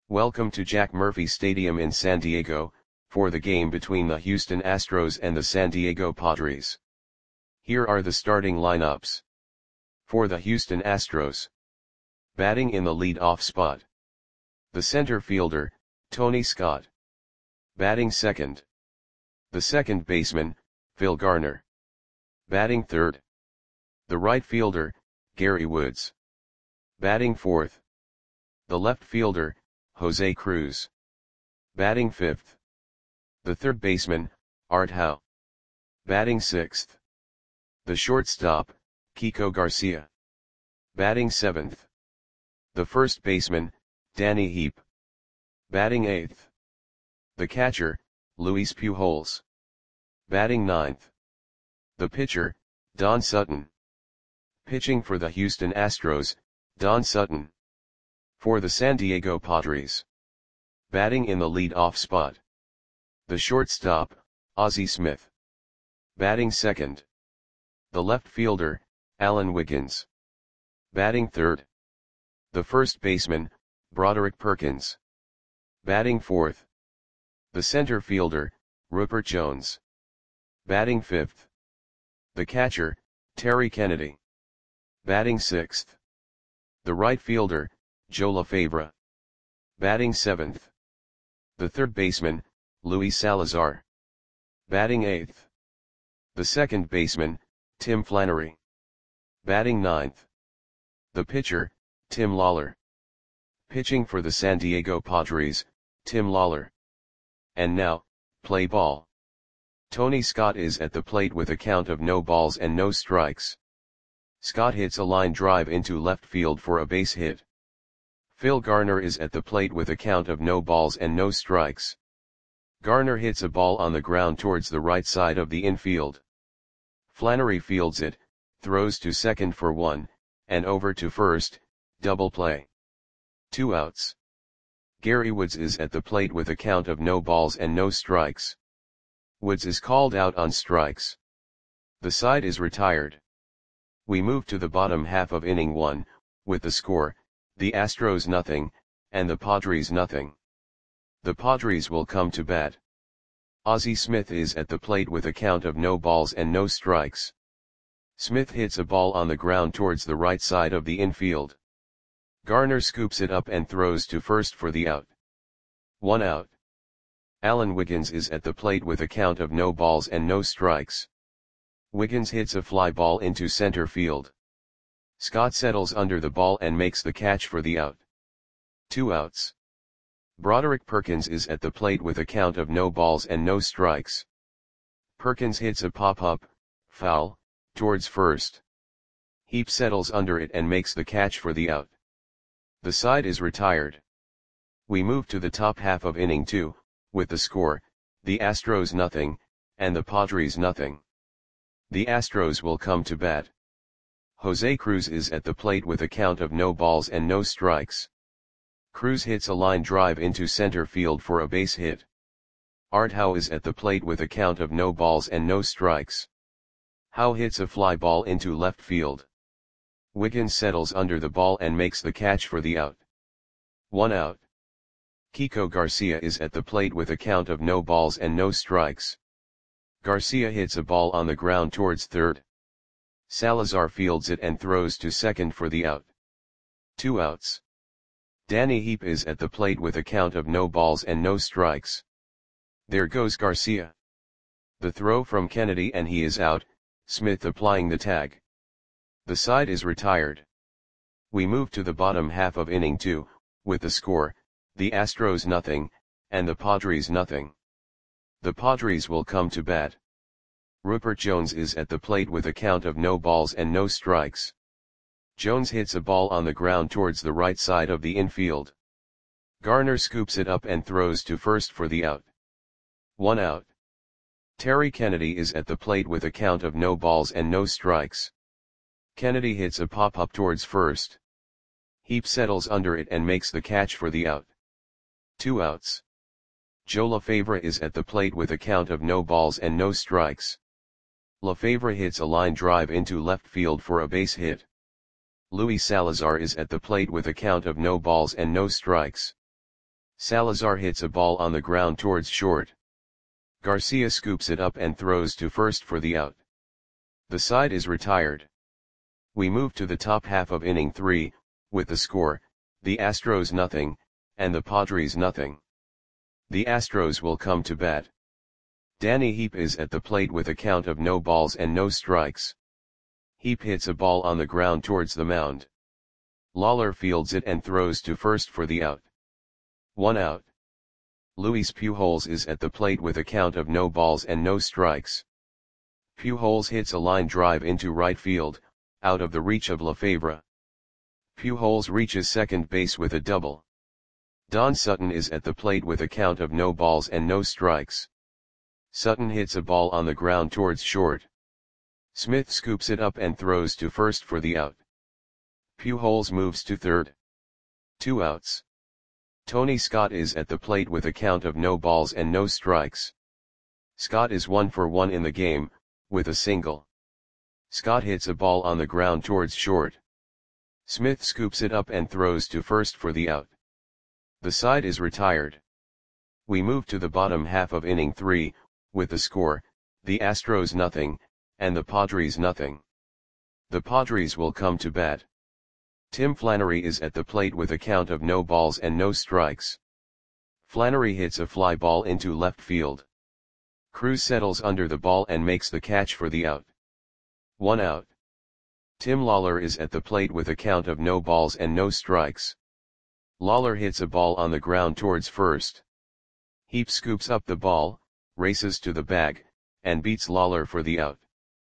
Welcome to Jack Murphy Stadium in San Diego, for the game between the Houston Astros and the San Diego Padres. Here are the starting lineups. For the Houston Astros. Batting in the lead-off spot. The center fielder, Tony Scott. Batting second. The second baseman, Phil Garner. Batting third. The right fielder, Gary Woods. Batting fourth. The left fielder, Jose Cruz. Batting fifth. The third baseman, Art Howe. Batting sixth. The shortstop, Kiko Garcia. Batting seventh. The first baseman, Danny Heep. Batting eighth. The catcher, Luis Pujols. Batting ninth. The pitcher, Don Sutton. Pitching for the Houston Astros, Don Sutton. For the San Diego Padres. Batting in the lead-off spot. The shortstop, Ozzie Smith. Batting second. The left fielder, Alan Wiggins. Batting third. The first baseman, Broderick Perkins. Batting fourth. The center fielder, Rupert Jones. Batting fifth. The catcher, Terry Kennedy. Batting sixth. The right fielder, Joe LaFavra. Batting seventh. The third baseman, Luis Salazar. Batting eighth. The second baseman, Tim Flannery. Batting ninth. The pitcher, Tim Lawler. Pitching for the San Diego Padres, Tim Lawler. And now, play ball. Tony Scott is at the plate with a count of no balls and no strikes. Scott hits a line drive into left field for a base hit. Phil Garner is at the plate with a count of no balls and no strikes. Garner hits a ball on the ground towards the right side of the infield. Flannery fields it, throws to second for one, and over to first, double play. 2 outs. Gary Woods is at the plate with a count of no balls and no strikes. Woods is called out on strikes. The side is retired. We move to the bottom half of inning 1, with the score, the Astros nothing, and the Padres nothing. The Padres will come to bat. Ozzie Smith is at the plate with a count of no balls and no strikes. Smith hits a ball on the ground towards the right side of the infield. Garner scoops it up and throws to first for the out. 1 out. Alan Wiggins is at the plate with a count of no balls and no strikes. Wiggins hits a fly ball into center field. Scott settles under the ball and makes the catch for the out. 2 outs. Broderick Perkins is at the plate with a count of no balls and no strikes. Perkins hits a pop-up, foul, towards first. Heep settles under it and makes the catch for the out. The side is retired. We move to the top half of inning 2, with the score, the Astros nothing, and the Padres nothing. The Astros will come to bat. Jose Cruz is at the plate with a count of no balls and no strikes. Cruz hits a line drive into center field for a base hit. Art Howe is at the plate with a count of no balls and no strikes. Howe hits a fly ball into left field. Wiggins settles under the ball and makes the catch for the out. 1 out. Kiko Garcia is at the plate with a count of no balls and no strikes. Garcia hits a ball on the ground towards third. Salazar fields it and throws to second for the out. 2 outs. Danny Heep is at the plate with a count of no balls and no strikes. There goes Garcia. The throw from Kennedy and he is out, Smith applying the tag. The side is retired. We move to the bottom half of inning 2, with the score, the Astros nothing, and the Padres nothing. The Padres will come to bat. Rupert Jones is at the plate with a count of no balls and no strikes. Jones hits a ball on the ground towards the right side of the infield. Garner scoops it up and throws to first for the out. 1 out. Terry Kennedy is at the plate with a count of no balls and no strikes. Kennedy hits a pop-up towards first. Heep settles under it and makes the catch for the out. 2 outs. Joe LaFavra is at the plate with a count of no balls and no strikes. LaFavra hits a line drive into left field for a base hit. Luis Salazar is at the plate with a count of no balls and no strikes. Salazar hits a ball on the ground towards short. Garcia scoops it up and throws to first for the out. The side is retired. We move to the top half of inning 3, with the score, the Astros nothing, and the Padres nothing. The Astros will come to bat. Danny Heap is at the plate with a count of no balls and no strikes. Heap hits a ball on the ground towards the mound. Lawler fields it and throws to first for the out. 1 out. Luis Pujols is at the plate with a count of no balls and no strikes. Pujols hits a line drive into right field, out of the reach of Lefebvre. Pujols reaches second base with a double. Don Sutton is at the plate with a count of no balls and no strikes. Sutton hits a ball on the ground towards short. Smith scoops it up and throws to first for the out. Pujols moves to third. 2 outs. Tony Scott is at the plate with a count of no balls and no strikes. Scott is 1 for 1 in the game, with a single. Scott hits a ball on the ground towards short. Smith scoops it up and throws to first for the out. The side is retired. We move to the bottom half of inning 3, with the score, the Astros nothing, and the Padres nothing. The Padres will come to bat. Tim Flannery is at the plate with a count of no balls and no strikes. Flannery hits a fly ball into left field. Cruz settles under the ball and makes the catch for the out. 1 out. Tim Lawler is at the plate with a count of no balls and no strikes. Lawler hits a ball on the ground towards first. Heap scoops up the ball, races to the bag, and beats Lawler for the out.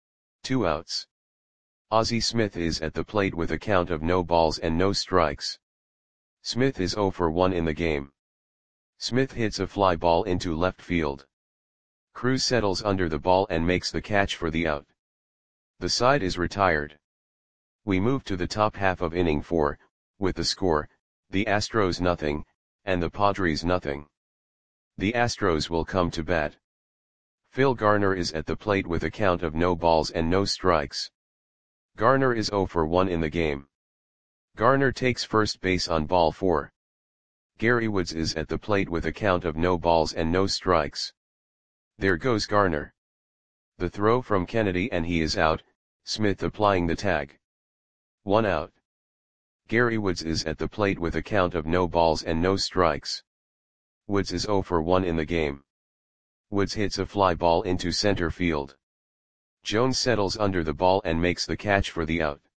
2 outs. Ozzie Smith is at the plate with a count of no balls and no strikes. Smith is 0 for 1 in the game. Smith hits a fly ball into left field. Cruz settles under the ball and makes the catch for the out. The side is retired. We move to the top half of inning 4, with the score, the Astros nothing, and the Padres nothing. The Astros will come to bat. Phil Garner is at the plate with a count of no balls and no strikes. Garner is 0 for 1 in the game. Garner takes first base on ball 4. Gary Woods is at the plate with a count of no balls and no strikes. There goes Garner. The throw from Kennedy and he is out, Smith applying the tag. 1 out. Gary Woods is at the plate with a count of no balls and no strikes. Woods is 0 for 1 in the game. Woods hits a fly ball into center field. Jones settles under the ball and makes the catch for the out.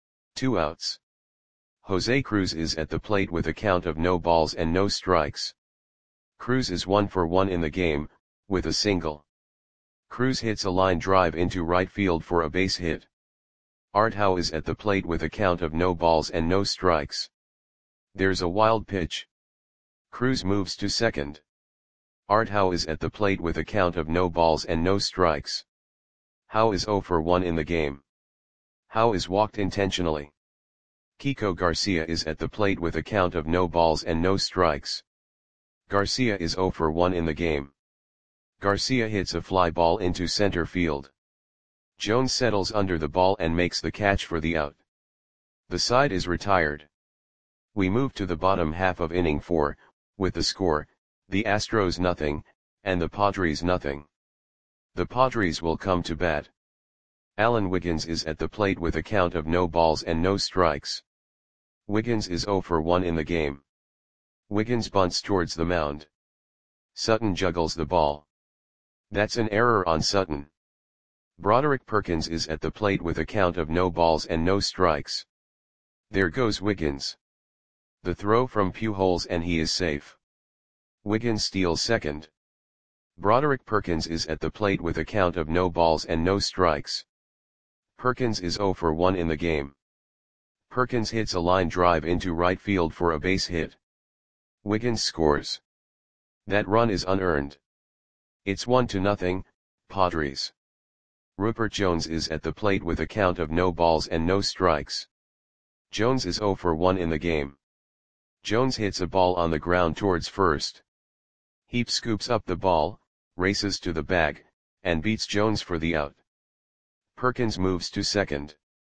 2 outs. Jose Cruz is at the plate with a count of no balls and no strikes. Cruz is 1 for 1 in the game, with a single. Cruz hits a line drive into right field for a base hit. Art Howe is at the plate with a count of no balls and no strikes. There's a wild pitch. Cruz moves to second. Art Howe is at the plate with a count of no balls and no strikes. Howe is 0 for 1 in the game. Howe is walked intentionally. Kiko Garcia is at the plate with a count of no balls and no strikes. Garcia is 0 for 1 in the game. Garcia hits a fly ball into center field. Jones settles under the ball and makes the catch for the out. The side is retired. We move to the bottom half of inning 4, with the score, the Astros nothing, and the Padres nothing. The Padres will come to bat. Alan Wiggins is at the plate with a count of no balls and no strikes. Wiggins is 0 for 1 in the game. Wiggins bunts towards the mound. Sutton juggles the ball. That's an error on Sutton. Broderick Perkins is at the plate with a count of no balls and no strikes. There goes Wiggins. The throw from Pujols and he is safe. Wiggins steals second. Broderick Perkins is at the plate with a count of no balls and no strikes. Perkins is 0 for 1 in the game. Perkins hits a line drive into right field for a base hit. Wiggins scores. That run is unearned. It's 1-0, Padres. Rupert Jones is at the plate with a count of no balls and no strikes. Jones is 0 for 1 in the game. Jones hits a ball on the ground towards first. Heap scoops up the ball, races to the bag, and beats Jones for the out. Perkins moves to second.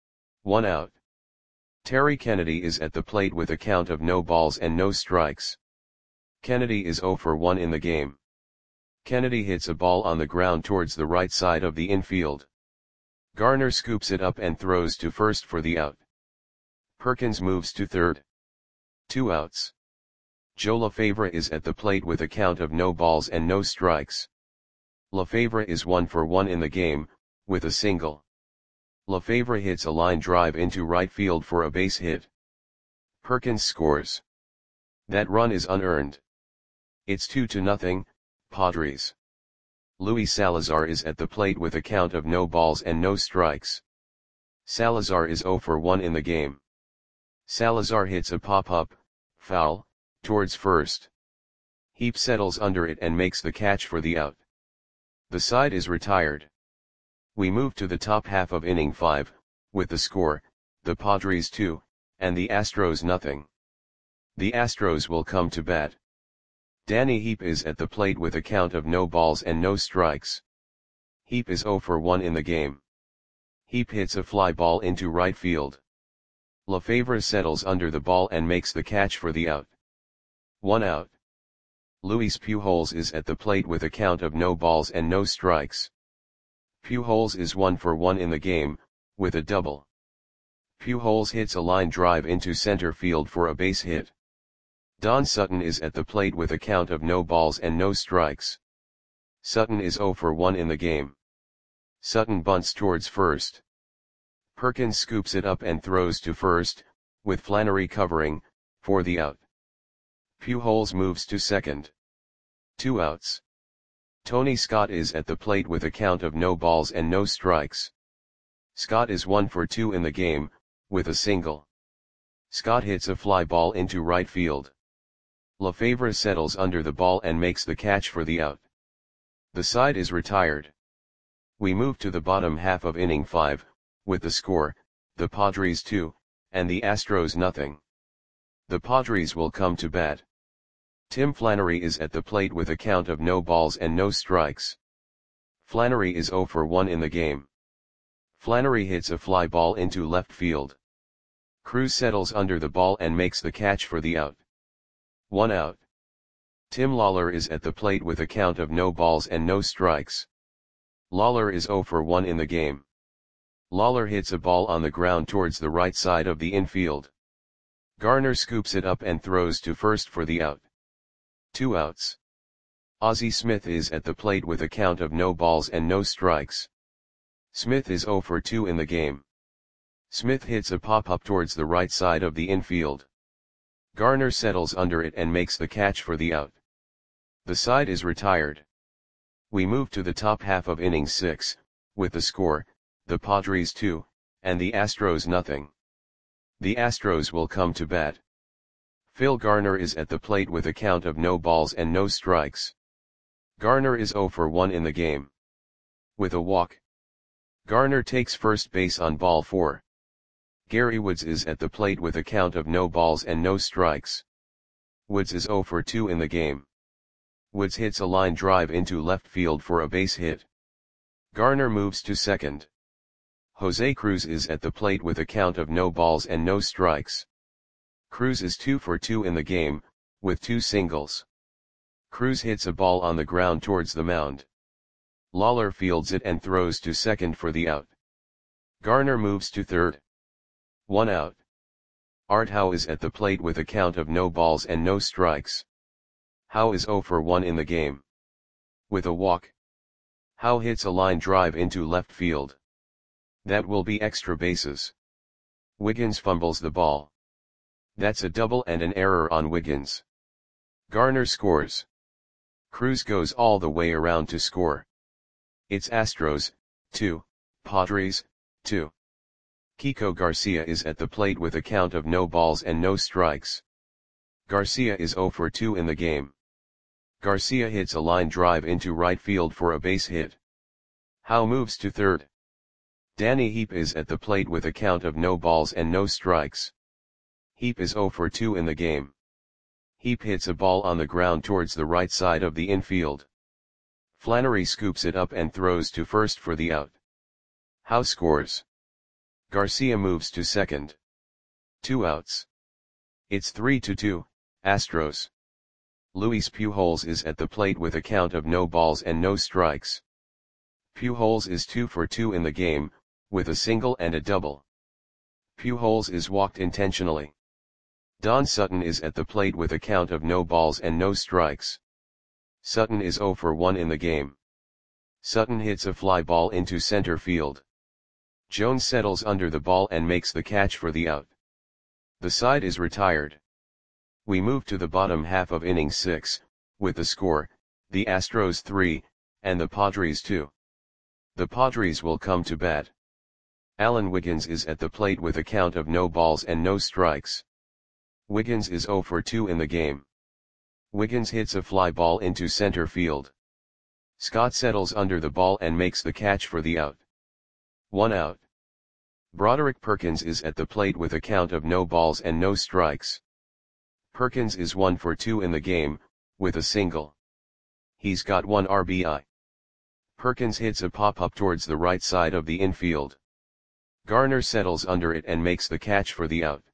1 out. Terry Kennedy is at the plate with a count of no balls and no strikes. Kennedy is 0 for 1 in the game. Kennedy hits a ball on the ground towards the right side of the infield. Garner scoops it up and throws to first for the out. Perkins moves to third. 2 outs. Joe LaFavre is at the plate with a count of no balls and no strikes. LaFavre is 1 for 1 in the game, with a single. LaFavre hits a line drive into right field for a base hit. Perkins scores. That run is unearned. It's 2-0, Padres. Luis Salazar is at the plate with a count of no balls and no strikes. Salazar is 0 for 1 in the game. Salazar hits a pop-up, foul, towards first. Heap settles under it and makes the catch for the out. The side is retired. We move to the top half of inning 5, with the score, the Padres 2, and the Astros nothing. The Astros will come to bat. Danny Heap is at the plate with a count of no balls and no strikes. Heap is 0 for 1 in the game. Heap hits a fly ball into right field. LaFavre settles under the ball and makes the catch for the out. 1 out. Luis Pujols is at the plate with a count of no balls and no strikes. Pujols is 1 for 1 in the game, with a double. Pujols hits a line drive into center field for a base hit. Don Sutton is at the plate with a count of no balls and no strikes. Sutton is 0 for 1 in the game. Sutton bunts towards first. Perkins scoops it up and throws to first, with Flannery covering, for the out. Pujols moves to second. 2 outs. Tony Scott is at the plate with a count of no balls and no strikes. Scott is 1 for 2 in the game, with a single. Scott hits a fly ball into right field. LaFavre settles under the ball and makes the catch for the out. The side is retired. We move to the bottom half of inning 5, with the score, the Padres 2, and the Astros nothing. The Padres will come to bat. Tim Flannery is at the plate with a count of no balls and no strikes. Flannery is 0 for 1 in the game. Flannery hits a fly ball into left field. Cruz settles under the ball and makes the catch for the out. 1 out. Tim Lawler is at the plate with a count of no balls and no strikes. Lawler is 0 for 1 in the game. Lawler hits a ball on the ground towards the right side of the infield. Garner scoops it up and throws to first for the out. 2 outs. Ozzie Smith is at the plate with a count of no balls and no strikes. Smith is 0 for 2 in the game. Smith hits a pop-up towards the right side of the infield. Garner settles under it and makes the catch for the out. The side is retired. We move to the top half of inning 6, with the score, the Padres 2, and the Astros nothing. The Astros will come to bat. Phil Garner is at the plate with a count of no balls and no strikes. Garner is 0 for 1 in the game. With a walk. Garner takes first base on ball 4. Gary Woods is at the plate with a count of no balls and no strikes. Woods is 0 for 2 in the game. Woods hits a line drive into left field for a base hit. Garner moves to second. Jose Cruz is at the plate with a count of no balls and no strikes. Cruz is 2 for 2 in the game, with 2 singles. Cruz hits a ball on the ground towards the mound. Lawler fields it and throws to second for the out. Garner moves to third. 1 out. Art Howe is at the plate with a count of no balls and no strikes. Howe is 0 for 1 in the game. With a walk. Howe hits a line drive into left field. That will be extra bases. Wiggins fumbles the ball. That's a double and an error on Wiggins. Garner scores. Cruz goes all the way around to score. It's Astros, 2, Padres, 2. Kiko Garcia is at the plate with a count of no balls and no strikes. Garcia is 0 for 2 in the game. Garcia hits a line drive into right field for a base hit. Howe moves to third. Danny Heap is at the plate with a count of no balls and no strikes. Heap is 0 for 2 in the game. Heap hits a ball on the ground towards the right side of the infield. Flannery scoops it up and throws to first for the out. Howe scores. Garcia moves to second. 2 outs. It's 3-2, Astros. Luis Pujols is at the plate with a count of no balls and no strikes. Pujols is 2 for 2 in the game, with a single and a double. Pujols is walked intentionally. Don Sutton is at the plate with a count of no balls and no strikes. Sutton is 0 for 1 in the game. Sutton hits a fly ball into center field. Jones settles under the ball and makes the catch for the out. The side is retired. We move to the bottom half of inning 6, with the score, the Astros 3, and the Padres 2. The Padres will come to bat. Alan Wiggins is at the plate with a count of no balls and no strikes. Wiggins is 0 for 2 in the game. Wiggins hits a fly ball into center field. Scott settles under the ball and makes the catch for the out. 1 out. Broderick Perkins is at the plate with a count of no balls and no strikes. Perkins is 1 for 2 in the game, with a single. He's got 1 RBI. Perkins hits a pop-up towards the right side of the infield. Garner settles under it and makes the catch for the out.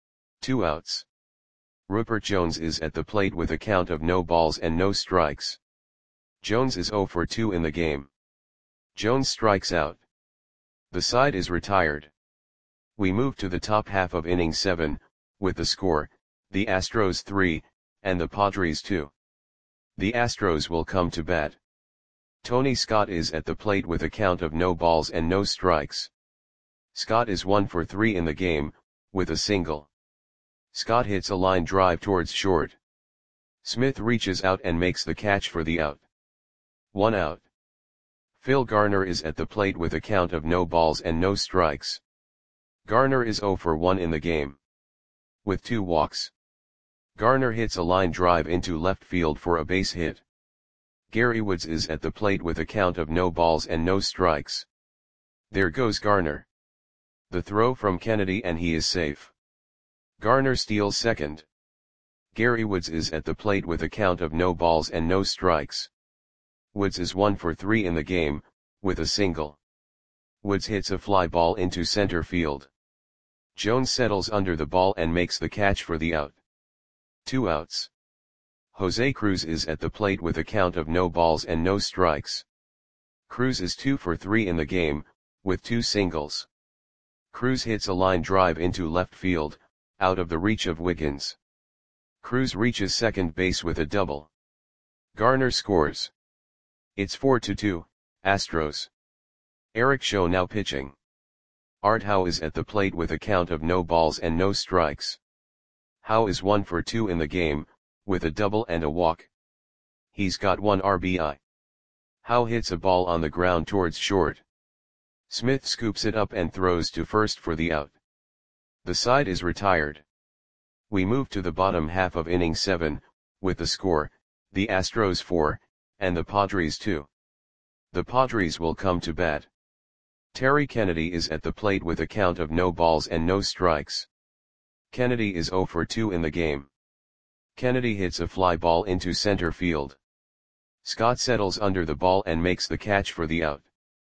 2 outs. Rupert Jones is at the plate with a count of no balls and no strikes. Jones is 0 for 2 in the game. Jones strikes out. The side is retired. We move to the top half of inning 7, with the score, the Astros 3, and the Padres 2. The Astros will come to bat. Tony Scott is at the plate with a count of no balls and no strikes. Scott is 1 for 3 in the game, with a single. Scott hits a line drive towards short. Smith reaches out and makes the catch for the out. 1 out. Phil Garner is at the plate with a count of no balls and no strikes. Garner is 0 for 1 in the game. With 2 walks. Garner hits a line drive into left field for a base hit. Gary Woods is at the plate with a count of no balls and no strikes. There goes Garner. The throw from Kennedy and he is safe. Garner steals second. Gary Woods is at the plate with a count of no balls and no strikes. Woods is 1 for 3 in the game, with a single. Woods hits a fly ball into center field. Jones settles under the ball and makes the catch for the out. 2 outs. Jose Cruz is at the plate with a count of no balls and no strikes. Cruz is 2 for 3 in the game, with 2 singles. Cruz hits a line drive into left field, out of the reach of Wiggins. Cruz reaches second base with a double. Garner scores. It's 4-2, Astros. Eric Show now pitching. Art Howe is at the plate with a count of no balls and no strikes. Howe is 1 for 2 in the game, with a double and a walk. He's got 1 RBI. Howe hits a ball on the ground towards short. Smith scoops it up and throws to first for the out. The side is retired. We move to the bottom half of inning 7, with the score, the Astros 4, and the Padres 2. The Padres will come to bat. Terry Kennedy is at the plate with a count of no balls and no strikes. Kennedy is 0 for 2 in the game. Kennedy hits a fly ball into center field. Scott settles under the ball and makes the catch for the out.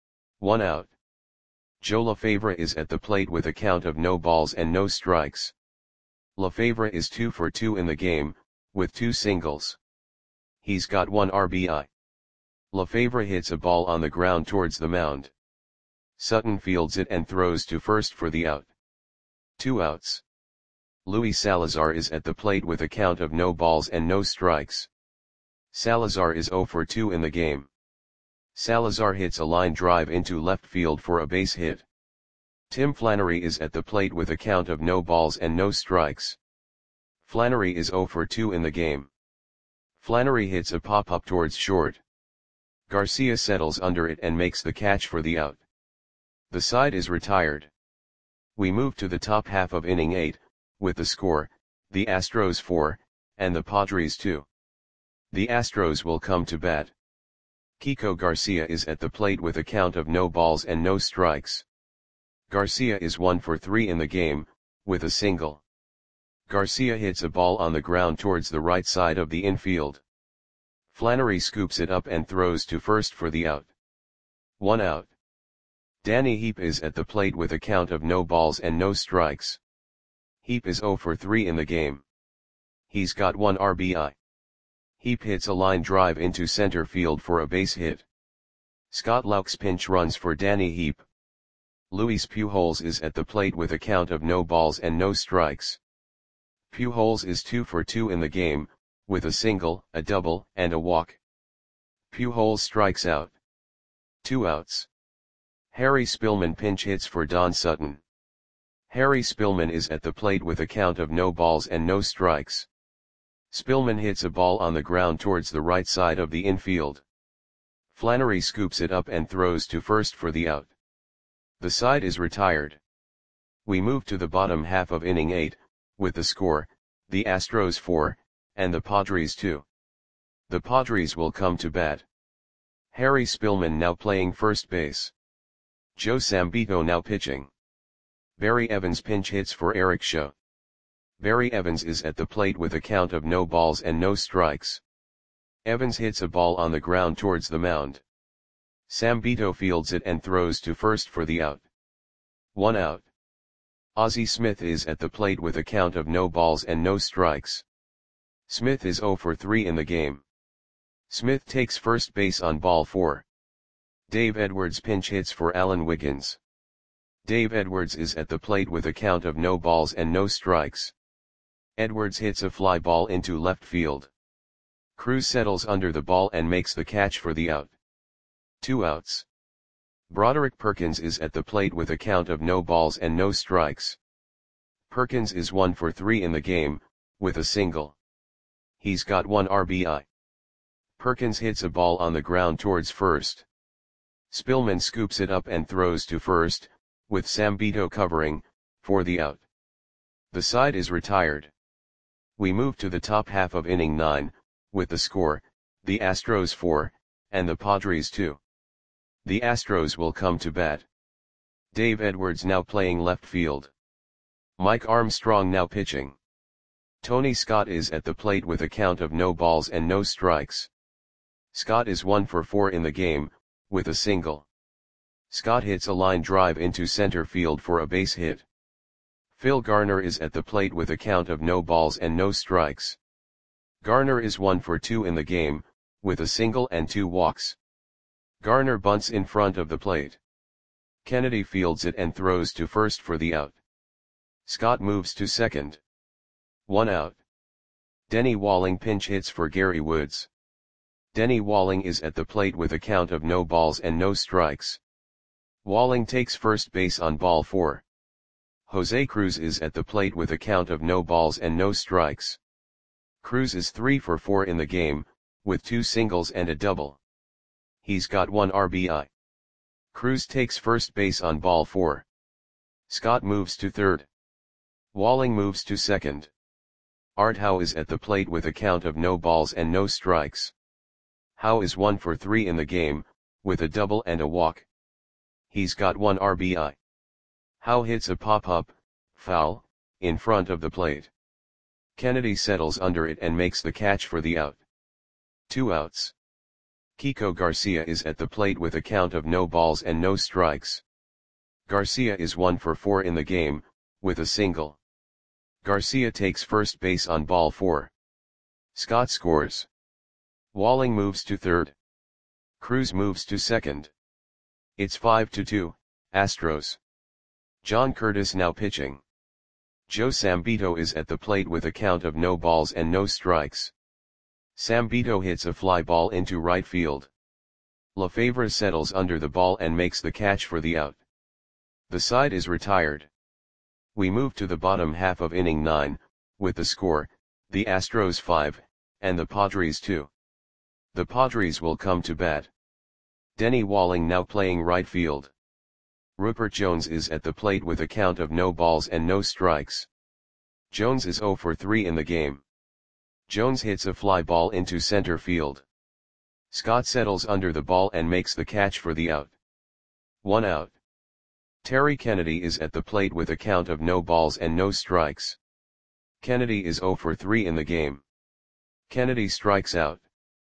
1 out. Joe LaFavre is at the plate with a count of no balls and no strikes. LaFavre is 2 for 2 in the game, with 2 singles. He's got 1 RBI. LaFavre hits a ball on the ground towards the mound. Sutton fields it and throws to first for the out. 2 outs. Luis Salazar is at the plate with a count of no balls and no strikes. Salazar is 0 for 2 in the game. Salazar hits a line drive into left field for a base hit. Tim Flannery is at the plate with a count of no balls and no strikes. Flannery is 0 for 2 in the game. Flannery hits a pop-up towards short. Garcia settles under it and makes the catch for the out. The side is retired. We move to the top half of inning 8, with the score, the Astros 4, and the Padres 2. The Astros will come to bat. Kiko Garcia is at the plate with a count of no balls and no strikes. Garcia is 1 for 3 in the game, with a single. Garcia hits a ball on the ground towards the right side of the infield. Flannery scoops it up and throws to first for the out. 1 out. Danny Heap is at the plate with a count of no balls and no strikes. Heap is 0 for 3 in the game. He's got 1 RBI. Heap hits a line drive into center field for a base hit. Scott Laux pinch runs for Danny Heap. Luis Pujols is at the plate with a count of no balls and no strikes. Pujols is 2 for 2 in the game, with a single, a double, and a walk. Pujols strikes out. 2 outs. Harry Spillman pinch hits for Don Sutton. Harry Spillman is at the plate with a count of no balls and no strikes. Spillman hits a ball on the ground towards the right side of the infield. Flannery scoops it up and throws to first for the out. The side is retired. We move to the bottom half of inning 8, with the score, the Astros 4, and the Padres 2. The Padres will come to bat. Harry Spillman now playing first base. Joe Sambito now pitching. Barry Evans pinch hits for Eric Shaw. Barry Evans is at the plate with a count of no balls and no strikes. Evans hits a ball on the ground towards the mound. Sambito fields it and throws to first for the out. 1 out. Ozzie Smith is at the plate with a count of no balls and no strikes. Smith is 0 for 3 in the game. Smith takes first base on ball 4. Dave Edwards pinch hits for Alan Wiggins. Dave Edwards is at the plate with a count of no balls and no strikes. Edwards hits a fly ball into left field. Cruz settles under the ball and makes the catch for the out. 2 outs. Broderick Perkins is at the plate with a count of no balls and no strikes. Perkins is 1 for 3 in the game, with a single. He's got 1 RBI. Perkins hits a ball on the ground towards first. Spillman scoops it up and throws to first, with Sambito covering, for the out. The side is retired. We move to the top half of inning 9, with the score, the Astros 4, and the Padres 2. The Astros will come to bat. Dave Edwards now playing left field. Mike Armstrong now pitching. Tony Scott is at the plate with a count of no balls and no strikes. Scott is 1 for 4 in the game, with a single. Scott hits a line drive into center field for a base hit. Phil Garner is at the plate with a count of no balls and no strikes. Garner is 1 for 2 in the game, with a single and 2 walks. Garner bunts in front of the plate. Kennedy fields it and throws to first for the out. Scott moves to second. 1 out. Denny Walling pinch hits for Gary Woods. Denny Walling is at the plate with a count of no balls and no strikes. Walling takes first base on ball 4. Jose Cruz is at the plate with a count of no balls and no strikes. Cruz is 3 for 4 in the game, with 2 singles and a double. He's got 1 RBI. Cruz takes first base on ball 4. Scott moves to third. Walling moves to second. Art Howe is at the plate with a count of no balls and no strikes. Howe is 1 for 3 in the game, with a double and a walk. He's got 1 RBI. Howe hits a pop-up, foul, in front of the plate. Kennedy settles under it and makes the catch for the out. 2 outs. Kiko Garcia is at the plate with a count of no balls and no strikes. Garcia is 1 for 4 in the game, with a single. Garcia takes first base on ball 4. Scott scores. Walling moves to third. Cruz moves to second. It's 5-2, Astros. John Curtis now pitching. Joe Sambito is at the plate with a count of no balls and no strikes. Sambito hits a fly ball into right field. Lefebvre settles under the ball and makes the catch for the out. The side is retired. We move to the bottom half of inning 9, with the score, the Astros 5, and the Padres 2. The Padres will come to bat. Denny Walling now playing right field. Rupert Jones is at the plate with a count of no balls and no strikes. Jones is 0 for 3 in the game. Jones hits a fly ball into center field. Scott settles under the ball and makes the catch for the out. 1 out. Terry Kennedy is at the plate with a count of no balls and no strikes. Kennedy is 0 for 3 in the game. Kennedy strikes out.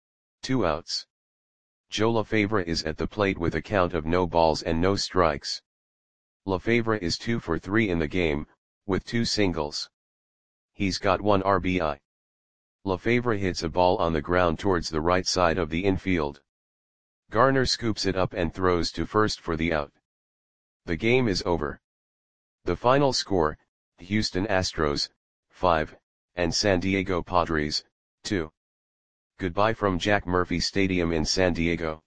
2 outs. Joe Lefebvre is at the plate with a count of no balls and no strikes. Lefebvre is 2 for 3 in the game, with 2 singles. He's got 1 RBI. LaFavre hits a ball on the ground towards the right side of the infield. Garner scoops it up and throws to first for the out. The game is over. The final score, Houston Astros, 5, and San Diego Padres, 2. Goodbye from Jack Murphy Stadium in San Diego.